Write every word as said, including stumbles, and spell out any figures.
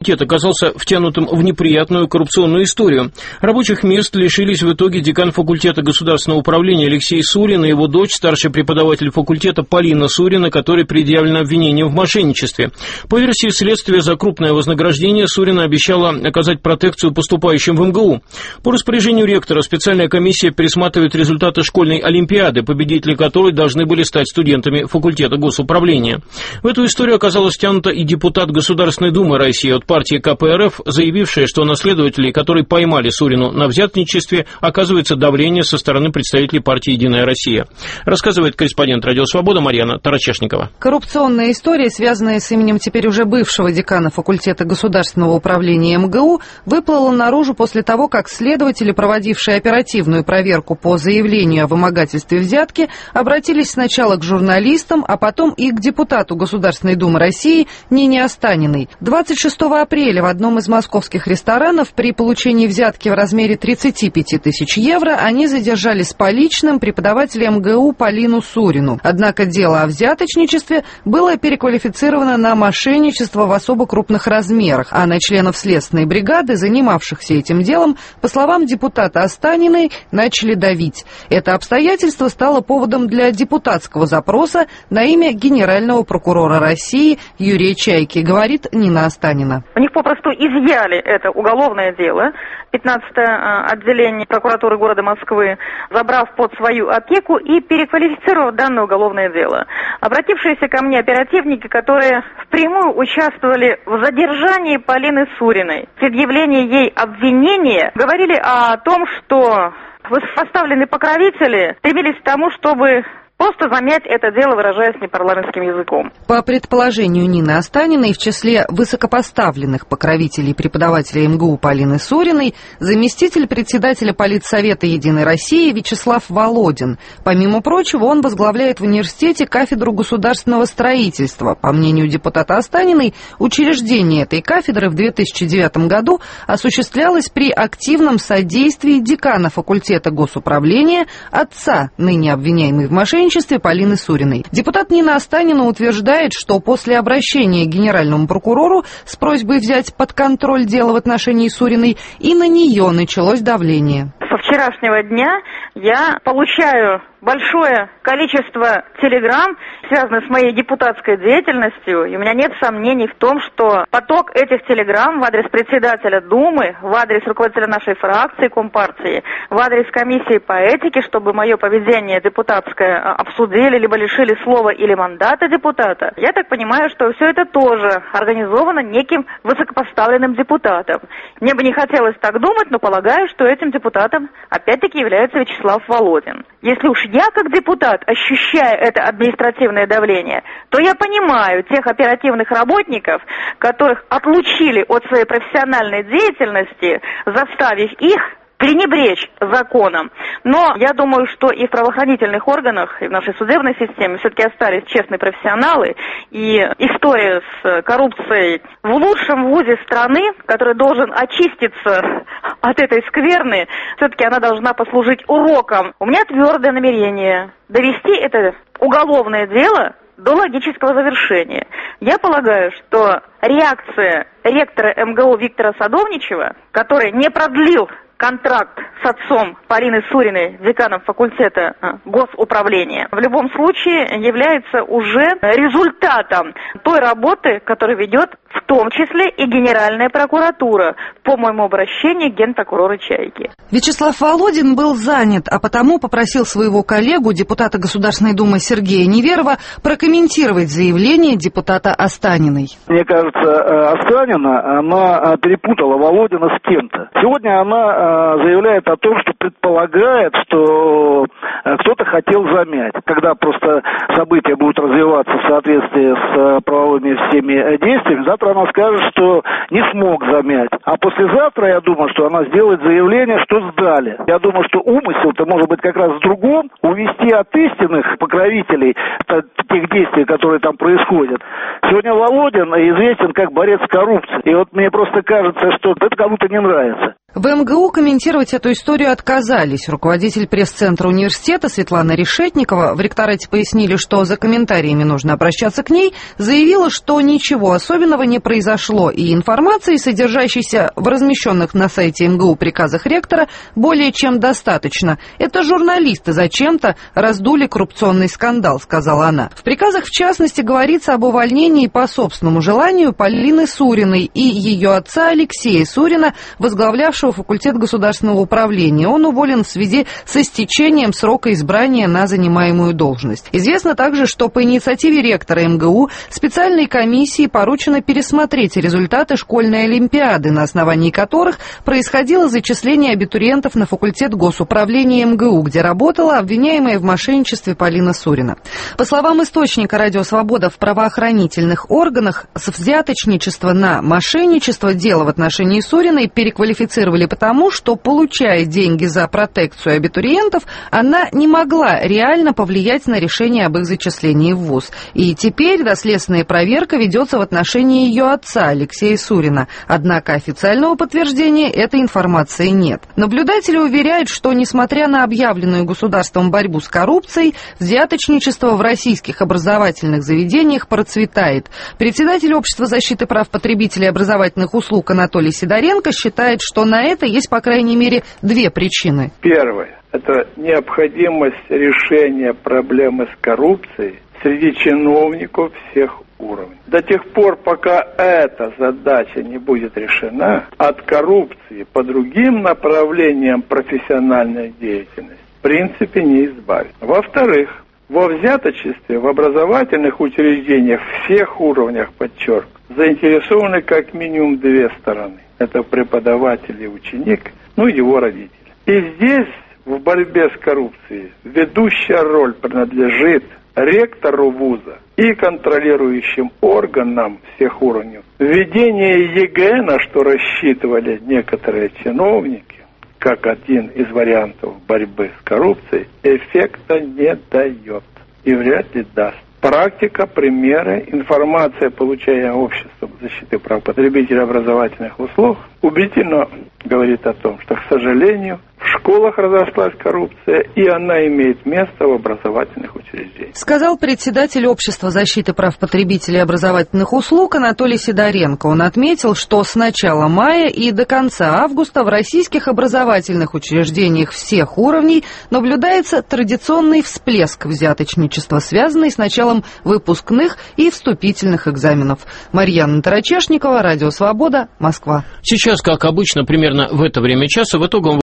факультет оказался втянутым в неприятную коррупционную историю. Рабочих мест лишились в итоге декан факультета государственного управления Алексей Сурин и его дочь, старший преподаватель факультета Полина Сурина, которой предъявлено обвинение в мошенничестве. По версии следствия, за крупное вознаграждение Сурина обещала оказать протекцию поступающим в эм гэ у. По распоряжению ректора специальная комиссия пересматривает результаты школьной олимпиады, победители которой должны были стать студентами факультета госуправления. В эту историю оказалась втянута и депутат Государственной Думы России от партии ка пэ эр эф, заявившая, что на следователей, которые поймали Сурину на взяточничестве, оказывается давление со стороны представителей партии «Единая Россия». Рассказывает корреспондент «Радио Свобода» Марьяна Тарачешникова. Коррупционная история, связанная с именем теперь уже бывшего декана факультета государственного управления эм гэ у, выплыла наружу после того, как следователи, проводившие оперативную проверку по заявлению о вымогательстве взятки, обратились сначала к журналистам, а потом и к депутату Государственной Думы России Нине Останиной. двадцать шестого апреля в одном из московских ресторанов при получении взятки в размере тридцать пять тысяч евро они задержали с поличным преподавателя эм гэ у Полину Сурину. Однако дело о взяточничестве было переквалифицировано на мошенничество в особо крупных размерах, а на членов следственной бригады, занимавшихся этим делом, по словам депутата Останиной, начали давить. Это обстоятельство стало поводом для депутатского запроса на имя генерального прокурора России Юрия Чайки, говорит Нина Останина. У них попросту изъяли это уголовное дело, пятнадцатое отделение прокуратуры города Москвы, забрав под свою опеку и переквалифицировав данное уголовное дело. Обратившиеся ко мне оперативники, которые впрямую участвовали в задержании Полины Суриной, предъявлении ей обвинения, говорили о том, что высокопоставленные покровители стремились к тому, чтобы просто замять это дело, выражаясь непарламентским языком. По предположению Нины Останиной, в числе высокопоставленных покровителей преподавателя эм гэ у Полины Суриной заместитель председателя Политсовета «Единой России» Вячеслав Володин. Помимо прочего, он возглавляет в университете кафедру государственного строительства. По мнению депутата Останиной, учреждение этой кафедры в две тысячи девятом году осуществлялось при активном содействии декана факультета госуправления, отца, ныне обвиняемой в мошенничестве, Полины Суриной. Депутат Нина Останина утверждает, что после обращения к генеральному прокурору с просьбой взять под контроль дело в отношении Суриной и на нее началось давление. Со вчерашнего дня я получаю большое количество телеграмм, связанных с моей депутатской деятельностью, и у меня нет сомнений в том, что поток этих телеграмм в адрес председателя Думы, в адрес руководителя нашей фракции Компартии, в адрес комиссии по этике, чтобы мое поведение депутатское обсудили, либо лишили слова или мандата депутата. Я так понимаю, что все это тоже организовано неким высокопоставленным депутатом. Мне бы не хотелось так думать, но полагаю, что этим депутатом опять-таки является Вячеслав Володин. Если уж я, как депутат, ощущаю это административное давление, то я понимаю тех оперативных работников, которых отлучили от своей профессиональной деятельности, заставив их пренебречь законом. Но я думаю, что и в правоохранительных органах, и в нашей судебной системе все-таки остались честные профессионалы, и история с коррупцией в лучшем вузе страны, который должен очиститься от этой скверны, все-таки она должна послужить уроком. У меня твердое намерение довести это уголовное дело до логического завершения. Я полагаю, что реакция ректора эм гэ у Виктора Садовничева, который не продлил контракт с отцом Полины Суриной, деканом факультета госуправления, в любом случае является уже результатом той работы, которую ведет в том числе и Генеральная прокуратура по моему обращению к генпрокурору Чайки. Вячеслав Володин был занят, а потому попросил своего коллегу, депутата Государственной Думы Сергея Неверова, прокомментировать заявление депутата Останиной. Мне кажется, Останина, она перепутала Володина с кем-то. Сегодня она заявляет о том, что предполагает, что кто-то хотел замять. Когда просто события будут развиваться в соответствии с правовыми всеми действиями, завтра она скажет, что не смог замять. А послезавтра, я думаю, что она сделает заявление, что сдали. Я думаю, что умысел-то может быть как раз в другом, увести от истинных покровителей тех действий, которые там происходят. Сегодня Володин известен как борец с коррупцией. И вот мне просто кажется, что это кому-то не нравится. В МГУ комментировать эту историю отказались. Руководитель пресс-центра университета Светлана Решетникова, в ректорате пояснили, что за комментариями нужно обращаться к ней, заявила, что ничего особенного не произошло, и информации, содержащейся в размещенных на сайте МГУ приказах ректора, более чем достаточно. Это журналисты зачем-то раздули коррупционный скандал, сказала она. В приказах, в частности, говорится об увольнении по собственному желанию Полины Суриной и ее отца Алексея Сурина, возглавлявшего факультет государственного управления. Он уволен в связи с истечением срока избрания на занимаемую должность. Известно также, что по инициативе ректора МГУ специальной комиссии поручено пересмотреть результаты школьной олимпиады, на основании которых происходило зачисление абитуриентов на факультет госуправления МГУ, где работала обвиняемая в мошенничестве Полина Сурина. По словам источника «Радио Свобода», в правоохранительных органах с взяточничества на мошенничество дело в отношении Суриной переквалифицировали потому, что, получая деньги за протекцию абитуриентов, она не могла реально повлиять на решение об их зачислении в вуз. И теперь доследственная проверка ведется в отношении ее отца Алексея Сурина. Однако официального подтверждения этой информации нет. Наблюдатели уверяют, что, несмотря на объявленную государством борьбу с коррупцией, взяточничество в российских образовательных заведениях процветает. Председатель Общества защиты прав потребителей образовательных услуг Анатолий Сидоренко считает, что на это есть, по крайней мере, две причины. Первое – это необходимость решения проблемы с коррупцией среди чиновников всех уровней. До тех пор, пока эта задача не будет решена, от коррупции по другим направлениям профессиональной деятельности в принципе не избавить. Во-вторых, во взяточестве в образовательных учреждениях всех уровнях, подчеркиваю, заинтересованы как минимум две стороны. Это преподаватель и ученик, ну и его родители. И здесь в борьбе с коррупцией ведущая роль принадлежит ректору вуза и контролирующим органам всех уровней. Введение ЕГЭ, на что рассчитывали некоторые чиновники, как один из вариантов борьбы с коррупцией, эффекта не дает и вряд ли даст. Практика, примеры, информация, получаемая обществом защиты прав потребителей образовательных услуг, убедительно говорит о том, что, к сожалению, в школах разошлась коррупция, и она имеет место в образовательных учреждениях. Сказал председатель Общества защиты прав потребителей образовательных услуг Анатолий Сидоренко. Он отметил, что с начала мая и до конца августа в российских образовательных учреждениях всех уровней наблюдается традиционный всплеск взяточничества, связанный с началом выпускных и вступительных экзаменов. Марьяна Тарачешникова, Радио Свобода, Москва. Сейчас, как обычно, примерно в это время часа в итоговом